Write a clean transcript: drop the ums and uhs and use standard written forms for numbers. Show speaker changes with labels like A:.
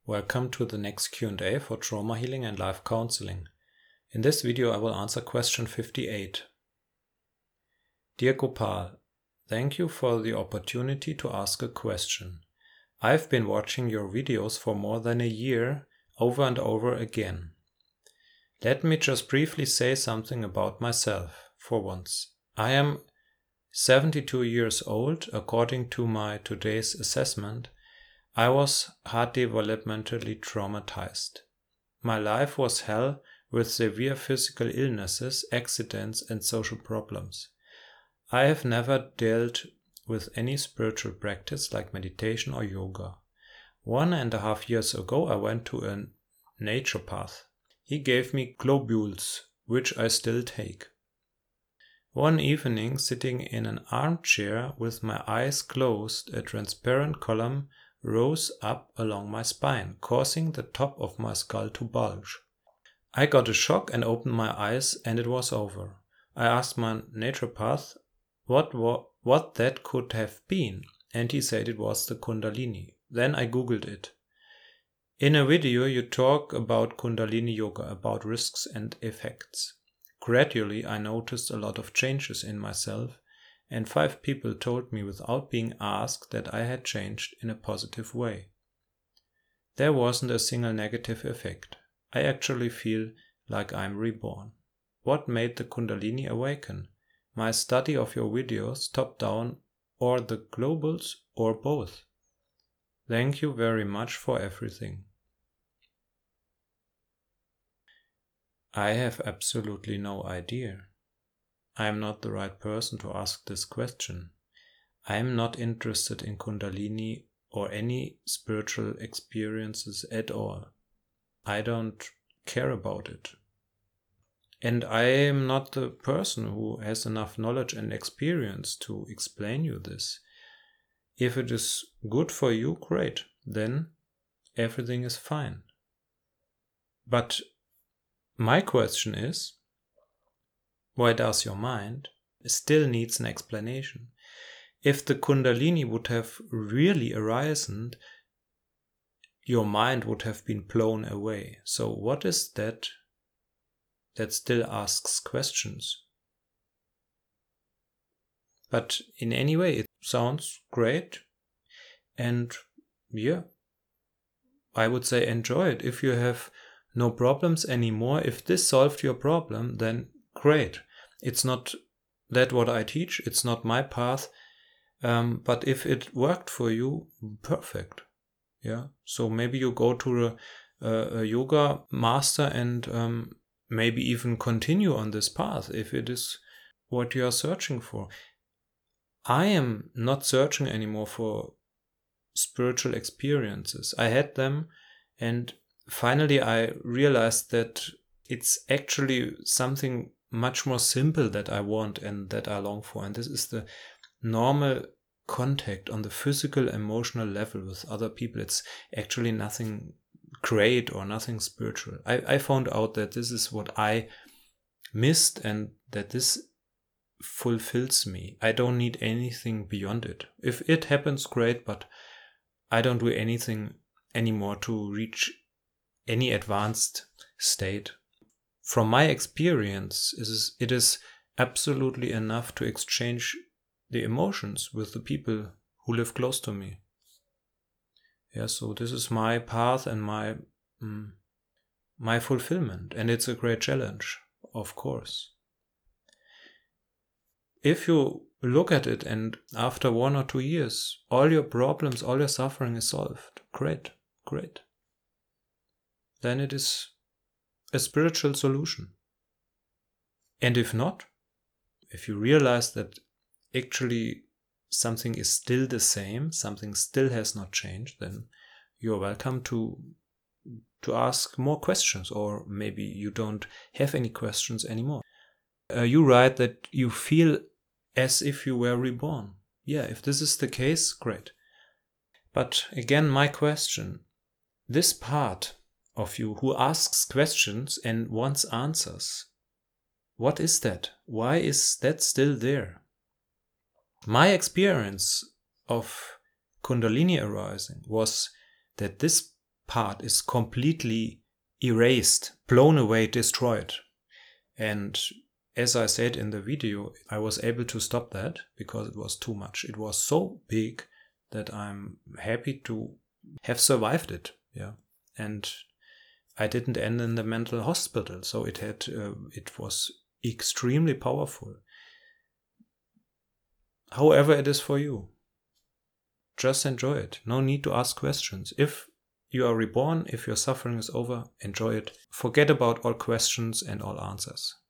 A: Welcome to the next Q&A for trauma healing and life counseling. In this video I will answer question 58. Dear Gopal, thank you for the opportunity to ask a question. I've been watching your videos for more than a year, over and over again. Let me just briefly say something about myself, for once. I am 72 years old, according to my today's assessment. I was hard developmentally traumatized. My life was hell with severe physical illnesses, accidents, and social problems. I have never dealt with any spiritual practice like meditation or yoga. 1.5 years ago, I went to a naturopath. He gave me globules, which I still take. One evening, sitting in an armchair with my eyes closed, a transparent column rose up along my spine, causing the top of my skull to bulge. I got a shock and opened my eyes, and it was over. I asked my naturopath what that could have been, and he said it was the Kundalini. Then I googled it. In a video you talk about Kundalini yoga, about risks and effects. Gradually I noticed a lot of changes in myself, and 5 people told me without being asked that I had changed in a positive way. There wasn't a single negative effect. I actually feel like I'm reborn. What made the Kundalini awaken? My study of your videos, top down, or the globals, or both? Thank you very much for everything. I have absolutely no idea. I am not the right person to ask this question. I am not interested in Kundalini or any spiritual experiences at all. I don't care about it. And I am not the person who has enough knowledge and experience to explain you this. If it is good for you, great. Then everything is fine. But my question is, why does your mind still needs an explanation? If the Kundalini would have really arisen, your mind would have been blown away. So what is that still asks questions? But in any way, it sounds great. And yeah, I would say enjoy it. If you have no problems anymore, if this solved your problem, then great. It's not that what I teach, it's not my path, but if it worked for you, perfect. Yeah. So maybe you go to a yoga master and maybe even continue on this path if it is what you are searching for. I am not searching anymore for spiritual experiences. I had them, and finally I realized that it's actually something much more simple that I want and that I long for. And this is the normal contact on the physical, emotional level with other people. It's actually nothing great or nothing spiritual. I found out that this is what I missed and that this fulfills me. I don't need anything beyond it. If it happens, great, but I don't do anything anymore to reach any advanced state. From my experience, it is absolutely enough to exchange the emotions with the people who live close to me. Yeah, so this is my path and my fulfillment, and it's a great challenge, of course. If you look at it and after 1 or 2 years, all your problems, all your suffering is solved, great. Then it is a spiritual solution. And if not, if you realize that actually something is still the same, something still has not changed, then you're welcome to ask more questions, or maybe you don't have any questions anymore. You write that you feel as if you were reborn. Yeah, if this is the case, great. But again, my question, this part of you who asks questions and wants answers, what is that? Why is that still there? My experience of Kundalini arising was that this part is completely erased, blown away, destroyed. And as I said in the video, I was able to stop that because it was too much. It was so big that I'm happy to have survived it. Yeah. And I didn't end in the mental hospital. So it was extremely powerful. However it is for you, just enjoy it. No need to ask questions. If you are reborn, if your suffering is over, enjoy it. Forget about all questions and all answers.